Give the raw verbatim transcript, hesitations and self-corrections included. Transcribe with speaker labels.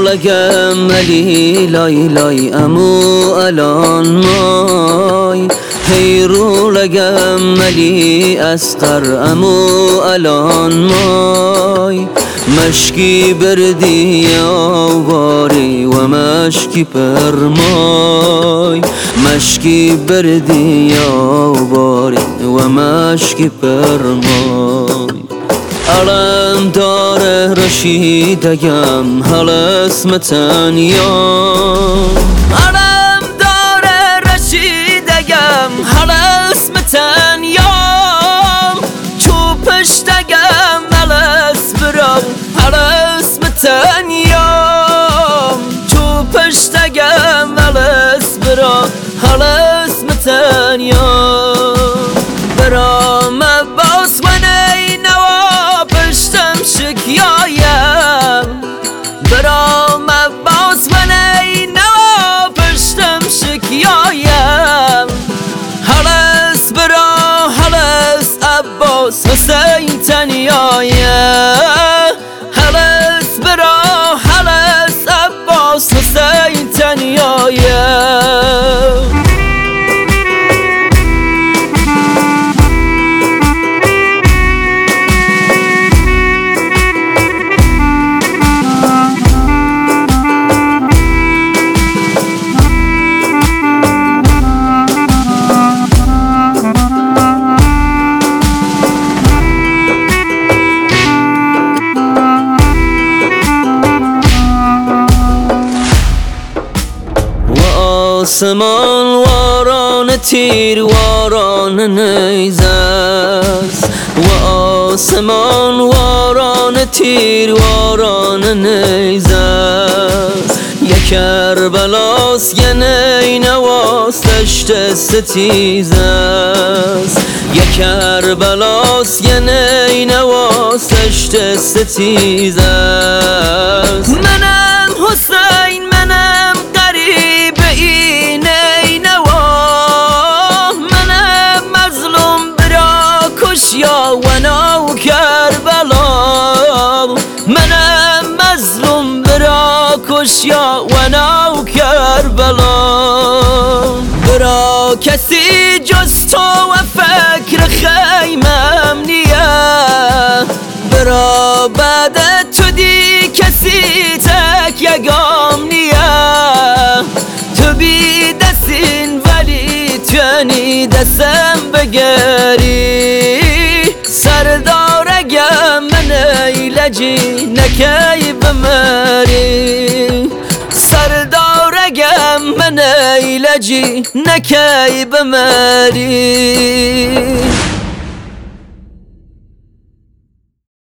Speaker 1: لگم ولی لای لای امو الان مای هی رو لگم ولی اسقر امو الان مای مشکی بردی آواری و مشکی پرمای مشکی بردی آواری و مشکی پرمای علم داره رشیدگم هل اسمتن یا علم داره رشیدگم هل اسمتن یا چو پشتگم هل اسبرم هل اسمتن یا چو پشتگم هل اسبرم هل اسمتن یا برام عباس ونی نوا پشتم شکیایم برام عباس ونی نوا پشتم شکیایم هلس برا هلس عباس حسین تنیایم هلس برا هلس عباس حسین تنیایم آسمان واران تیر واران نیزه است و آسمان واران تیر واران نیزه است یک کربلاس یه نینواست دشت ستیز است یک کربلاس یه نینواست دشت ستیز است منم حسین منم قریب این اینوا منم مظلوم برا کشیا و نو کربلا منم مظلوم برا کشیا و نو کربلا برا کسی جز تو و فکر خیمم نیه برا بعد تو دی کسی تک یگام نیه تو بی دستین ولی توانی دستم بگری سردارگم من ایلجی نکی بمری سردارگم من ایلجی نکی بمری